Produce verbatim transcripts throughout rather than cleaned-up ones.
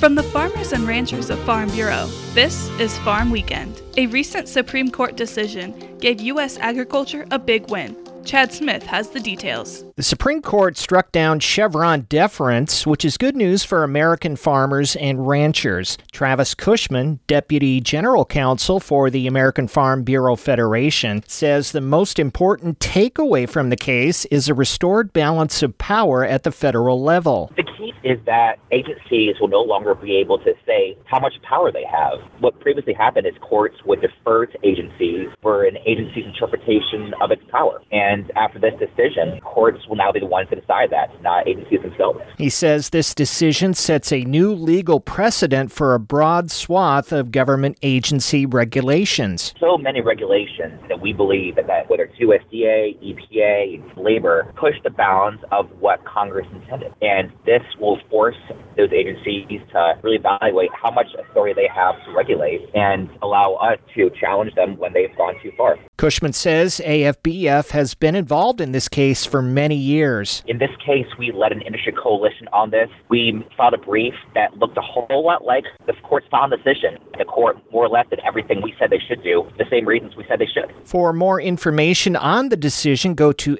From the farmers and ranchers of Farm Bureau, this is Farm Weekend. A recent Supreme Court decision gave U S agriculture a big win. Chad Smith has the details. The Supreme Court struck down Chevron deference, which is good news for American farmers and ranchers. Travis Cushman, Deputy General Counsel for the American Farm Bureau Federation, says the most important takeaway from the case is a restored balance of power at the federal level. The key is that agencies will no longer be able to say how much power they have. What previously happened is courts would defer to agencies for an agency's interpretation of its power. And And after this decision, courts will now be the ones to decide that, not agencies themselves. He says this decision sets a new legal precedent for a broad swath of government agency regulations. So many regulations that we believe that, that whether it's U S D A, E P A, labor, push the bounds of what Congress intended. And this will force those agencies to really evaluate how much authority they have to regulate and allow us to challenge them when they've gone too far. Cushman says A F B F has been involved in this case for many years. In this case, we led an industry coalition on this. We filed a brief that looked a whole lot like the court's final decision. The court more or less did everything we said they should do, the same reasons we said they should. For more information on the decision, go to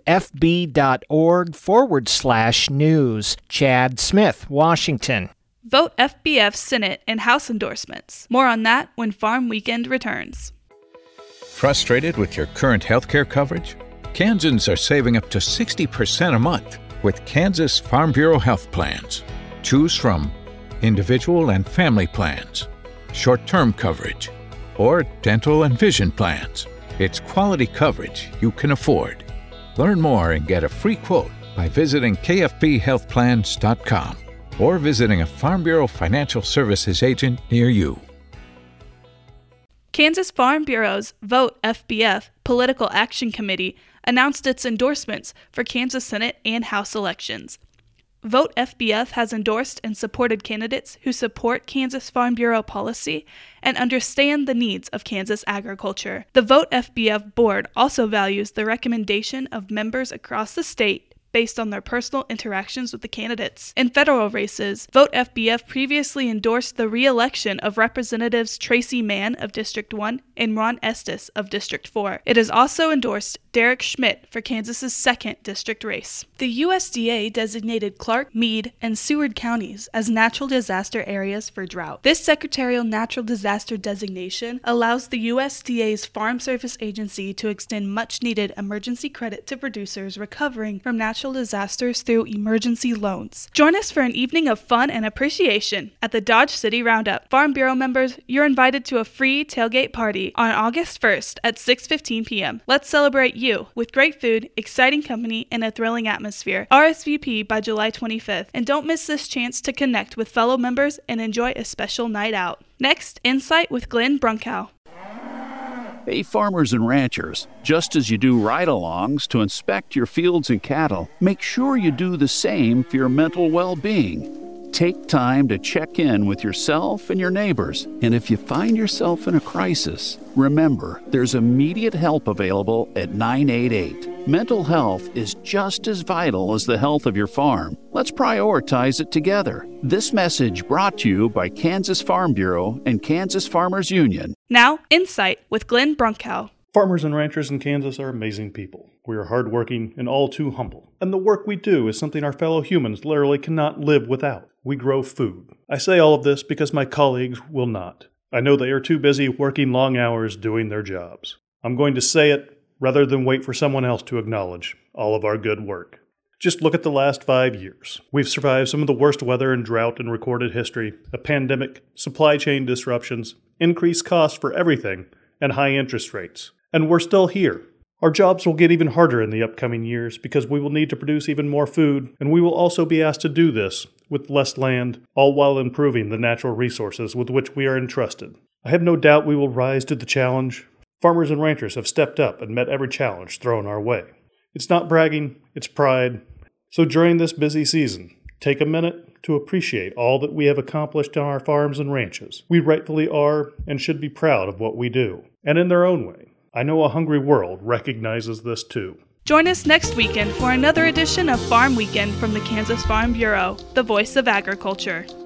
fb.org forward slash news. Chad Smith, Washington. Vote F B F Senate and House endorsements. More on that when Farm Weekend returns. Frustrated with your current healthcare coverage? Kansans are saving up to sixty percent a month with Kansas Farm Bureau Health Plans. Choose from individual and family plans, short-term coverage, or dental and vision plans. It's quality coverage you can afford. Learn more and get a free quote by visiting k f b health plans dot com or visiting a Farm Bureau Financial Services agent near you. Kansas Farm Bureau's Vote F B F Political Action Committee announced its endorsements for Kansas Senate and House elections. Vote F B F has endorsed and supported candidates who support Kansas Farm Bureau policy and understand the needs of Kansas agriculture. The Vote F B F board also values the recommendation of members across the state based on their personal interactions with the candidates. In federal races, Vote F B F previously endorsed the re-election of Representatives Tracy Mann of District one and Ron Estes of District four. It has also endorsed Derek Schmidt for Kansas's second district race. The U S D A designated Clark, Meade, and Seward counties as natural disaster areas for drought. This secretarial natural disaster designation allows the U S D A's Farm Service Agency to extend much-needed emergency credit to producers recovering from natural disasters through emergency loans. Join us for an evening of fun and appreciation at the Dodge City Roundup. Farm Bureau members, you're invited to a free tailgate party on August first at six fifteen p.m. Let's celebrate you with great food, exciting company, and a thrilling atmosphere. R S V P by July twenty-fifth, and don't miss this chance to connect with fellow members and enjoy a special night out. Next, Insight with Glenn Brunkow. Hey, farmers and ranchers, just as you do ride-alongs to inspect your fields and cattle, make sure you do the same for your mental well-being. Take time to check in with yourself and your neighbors, and if you find yourself in a crisis, remember, there's immediate help available at nine eight eight. Mental health is just as vital as the health of your farm. Let's prioritize it together. This message brought to you by Kansas Farm Bureau and Kansas Farmers Union. Now, Insight with Glenn Brunkow. Farmers and ranchers in Kansas are amazing people. We are hardworking and all too humble. And the work we do is something our fellow humans literally cannot live without. We grow food. I say all of this because my colleagues will not. I know they are too busy working long hours doing their jobs. I'm going to say it rather than wait for someone else to acknowledge all of our good work. Just look at the last five years. We've survived some of the worst weather and drought in recorded history, a pandemic, supply chain disruptions, increased costs for everything, and high interest rates. And we're still here. Our jobs will get even harder in the upcoming years because we will need to produce even more food, and we will also be asked to do this with less land, all while improving the natural resources with which we are entrusted. I have no doubt we will rise to the challenge. Farmers and ranchers have stepped up and met every challenge thrown our way. It's not bragging, it's pride. So during this busy season, take a minute to appreciate all that we have accomplished on our farms and ranches. We rightfully are and should be proud of what we do, and in their own way. I know a hungry world recognizes this too. Join us next weekend for another edition of Farm Weekend from the Kansas Farm Bureau, the voice of agriculture.